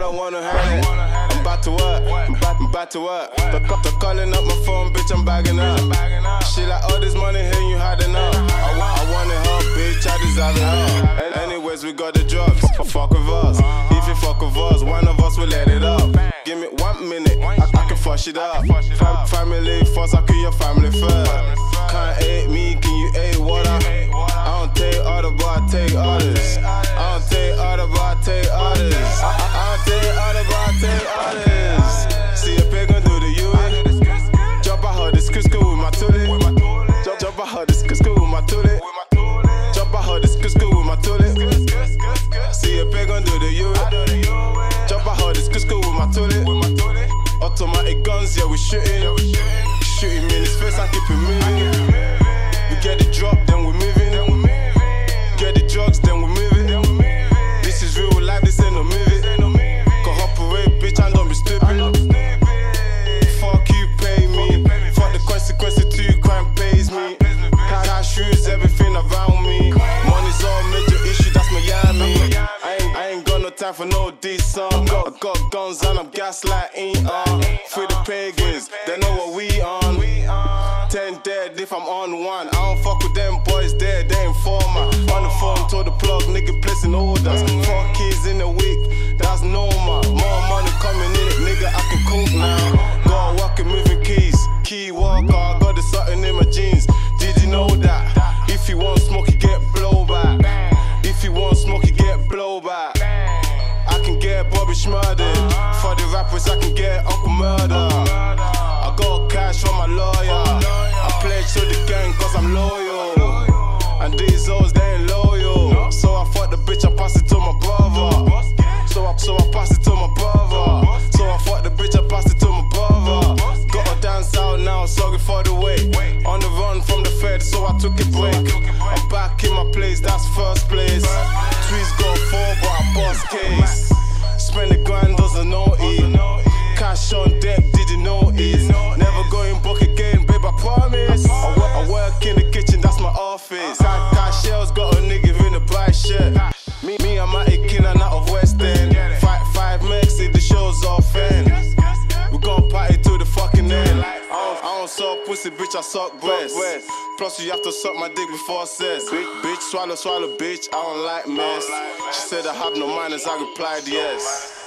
don't wanna hear it. I'm back to work, I'm back to work. They're calling up my phone, bitch, I'm bagging up. She like, all this money here, you had enough. I want it her, bitch, I deserve it all. Anyways, we got the drugs, fuck with us. If you fuck with us, one of us will let it up. Give me 1 minute, I can fush it up. Family first, I kill your family first. Can't hate me, can you hate water? I don't take order, but I take orders. I don't take order, but I take orders. I don't take order, but I take orders. See a pig and do the UE. Jump out her, this Cusco with my toolie. Jump out her, this Cusco with my toolie. Jump out her, this Cusco with my toolie. See a pig and do the UE. Jump out her, this Cusco with my toolie. Automatic guns, yeah, we shooting. Shooting me in his face and keep it moving. We get the drop, then we're moving. Get the drugs, then we're moving. This is real life, this ain't no movie. Cooperate, bitch, and don't be stupid. Fuck you, pay me. Fuck the consequences to you, crime pays me. Cash rules everything around me. Money's all major issue, that's Miami. I ain't got no time for no decent. I got guns and I'm gaslighting. Free the pagans, they know what we on. 10 dead if I'm on one. I don't fuck with them boys there, they informer. On the phone, told the plug, nigga placing orders. 4 kids in a week, that's normal. More money coming in it, nigga, I can cook now. Got walking, moving keys, key walker. Got the something in my jeans, did you know that? If you want smoke, you get blowback. If you want smoke, you get blowback. I can get Bobby Schmurdered. For the rappers, I can get Uncle Murder. I got cash from my lawyer. I pledge to the gang cause I'm loyal. And these hoes, they ain't loyal. So I fuck the bitch, I pass it to my brother. So I pass it to my brother. So I fuck the bitch, I pass it to my brother. Gotta dance out now, sorry for the wait. On the run from the Fed, so I took a break. I'm back in my place, that's first place. Tweets got 4, but I boss case. Spend the grand, doesn't know it. Cash on deck, did you know it? Never going broke again, babe, I promise. I work in the kitchen, that's my office. Cashier's got a nigga in a bright shirt. Me, I'm at a king and out of West End. 5 megs if the show's off end. We gon' party to the fucking end. I don't suck pussy, bitch, I suck breast. Plus you have to suck my dick before sex. Bitch, swallow, bitch, I don't like mess. She said I have no manners, I replied yes.